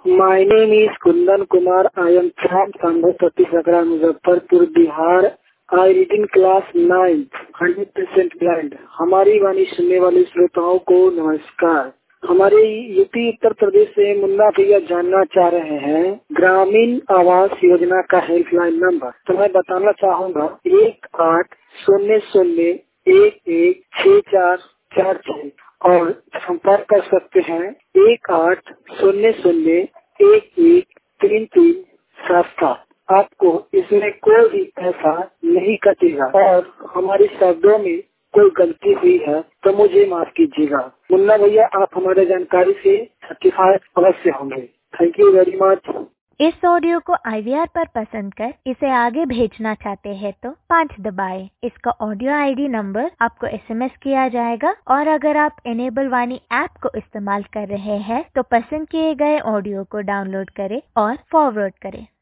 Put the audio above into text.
My name is Kundan Kumar. I am from Sambhavsati Sakra, Muzaffarpur, Bihar. I read in class 9th, 100% blind. हमारी वाणी सुनने वाले श्रोताओं को नमस्कार. हमारे यूपी उत्तर प्रदेश से मुन्ना भैया जानना चाह रहे हैं ग्रामीण आवास योजना का हेल्पलाइन नंबर. तो मैं बताना चाहूँगा 1800116446 और संपर्क कर सकते हैं 1800113377. आपको इसमें कोई भी पैसा नहीं कटेगा और हमारे शब्दों में कोई गलती हुई है तो मुझे माफ कीजिएगा. मुन्ना भैया, आप हमारे जानकारी से सर्टिफाइड अवश्य होंगे. Thank you very much. इस ऑडियो को IVR पर पसंद कर इसे आगे भेजना चाहते हैं तो 5 दबाएं. इसका ऑडियो ID नंबर आपको SMS किया जाएगा और अगर आप एनेबल वाणी ऐप को इस्तेमाल कर रहे हैं तो पसंद किए गए ऑडियो को डाउनलोड करें और फॉरवर्ड करें.